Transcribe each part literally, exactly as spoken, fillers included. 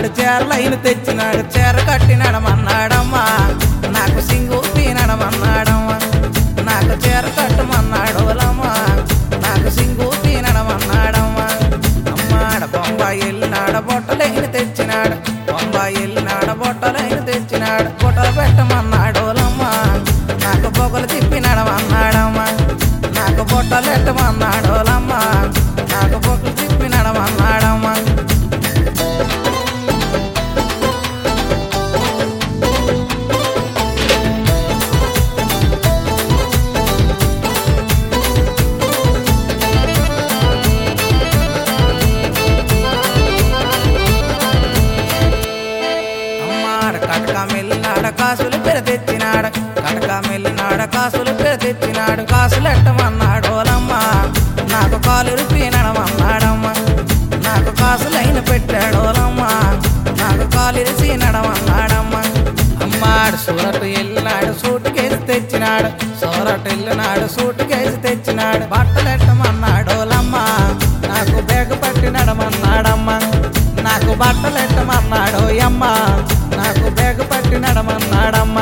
చీరలైన తెచ్చినాడు చీర కట్టి నడమన్నాడమ్మా నాకు సింగూటి నడమన్నాడమ్మా నాకు చీర కట్టమన్నాడు ఓలమ్మా నాకు సింగూటి నడమన్నాడమ్మా అమ్మాడ బొంబాయి వెళ్ళినాడ బొట్టలైన తెచ్చినాడు బొంబాయి వెళ్ళినాడ బొట్టలైన తెచ్చినాడు బొట్టలు పెట్టమన్నాడు ఓలమ్మా నాకు పొగలు తిప్పి నడమన్నాడమ్మా నాకు బొట్టలు పెట్టమన్నాడు ఓలమ్మా నాకు పొగలు తిప్పి నడమన్నాడమ్మా కటక మెల్లినాడ కాసులు పెర తెచ్చినాడు కటక మెల్లినాడ కాసులు పెర తెచ్చినాడు కాసులు ఎట్టమన్నాడు ఓలమ్మా నాకు కాలు రుపి నడమన్నాడమ్మా నాకు కాసులైన పెట్టాడు ఓలమ్మా నాకు కాలు ఇరిసి నడమన్నాడమ్మా అమ్మాడు సూరట్ వెళ్ళినాడు సూటు కేసి తెచ్చినాడు సూరట్ వెళ్ళినాడు సూటు కేసి తెచ్చినాడు బట్టలు ఎట్టమన్నాడు ఓలమ్మా నాకు బేగ పట్టి నడమన్నాడమ్మా నాకు బట్టలు ఎట్టమన్నాడు అమ్మా నాకు బేగ పట్టి నడమన్నాడమ్మా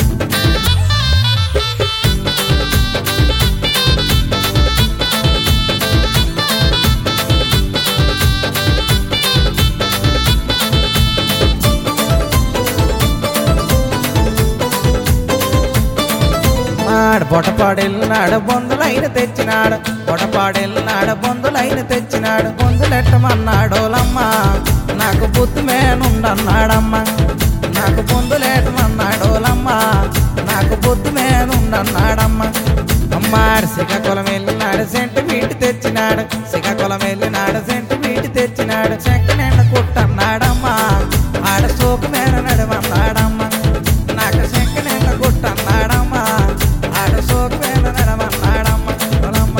బొటపాడెళ్ళినాడు బొందులైన తెచ్చినాడు బొటపాడెళ్ళినాడు బొందులైన తెచ్చినాడు బొందులెట్టమన్నాడు ఓలమ్మా నాకు బుద్ధి మేనుండన్నాడమ్మా నాకు బొందులేటమన్నాడు ఓలమ్మా నాకు బుద్ధి మేనుండన్నాడమ్మా అమ్మాడు శ్రీకాకుళం వెళ్ళినాడు సెంటు మీటి తెచ్చినాడు శ్రీకాకుళం వెళ్ళినాడు సెంటు మీటి తెచ్చినాడు చెక్క నిండ కుట్టన్నాడమ్మా ఆడ సోకు మేన నడమన్నాడమ్మా నాకు చెక్క నిండ కుట్టన్నాడమ్మా ఆడ సోకు మేన నడమన్నాడమ్మా ఓలమ్మా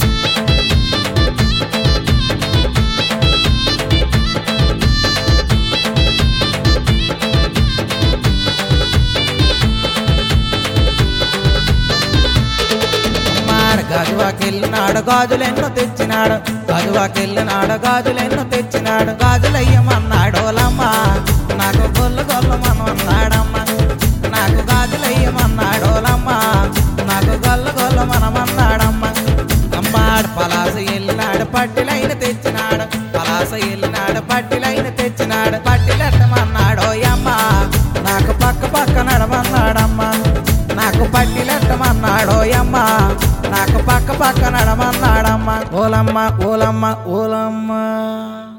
గాజువాకెళ్ళినాడు గాజులెన్నో తెచ్చినాడు గాజువాకెళ్ళినాడు గాజులెన్నో తెచ్చినాడు గాజులయ్యమన్నాడు ఓలమ్మా నాకు గొల్లు గొల్లు మనమన్నాడమ్మా నాకు గాజులయ్యమన్నాడు ఓలమ్మా నాకు గొల్లు గొల్లు మనమన్నాడమ్మా అమ్మాడు పలాస వెళ్ళినాడు పట్టిలైన తెచ్చినాడు పలాస వెళ్ళినాడు పట్టిలైన తెచ్చినాడు పట్టిలెట్టమన్నాడు అమ్మా నాకు పక్క పక్క నడమన్నాడమ్మా నాకు పట్టిలెట్టమన్నాడు అమ్మా నాకు పక్క పక్క నడమన్నాడమ్మా ఓలమ్మ ఓలమ్మ ఓలమ్మ